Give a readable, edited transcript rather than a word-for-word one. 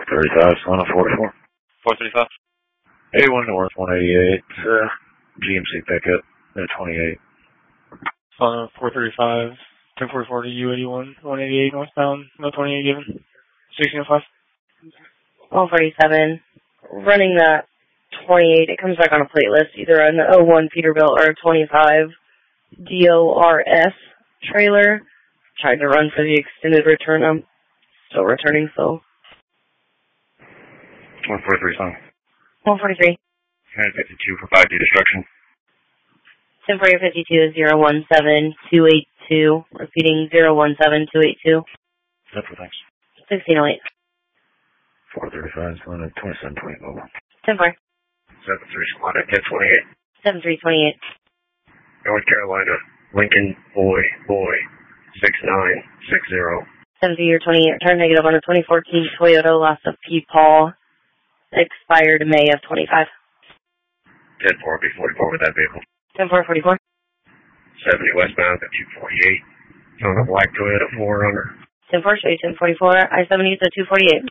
435, on a 44. 435. A1 North 188, GMC pickup at 28. On a 435, 1044 to U81, 188 northbound, no 28 given. 1605. 147, running that 28, it comes back on a plate list, either an 01 Peterbilt or a 25 DORS trailer. Tried to run for the extended return. I'm still returning, so. 143, son. 143. 1052 for 5D destruction. 10-52 017282. Repeating 017282. That's for thanks. 1608. 435, son at 2720 mobile. 10-4. 73 squad at 1028. 7328. North Carolina, Lincoln, boy, 6960. 70-28. Return negative on a 2014 Toyota Lassa P. Paul. Expired May of 25. 10-4, B44 with that vehicle. 10-4-44. 70 westbound at 248. On a black Toyota 4Runner. 10-4, show you 10-44. I-70 is at 248.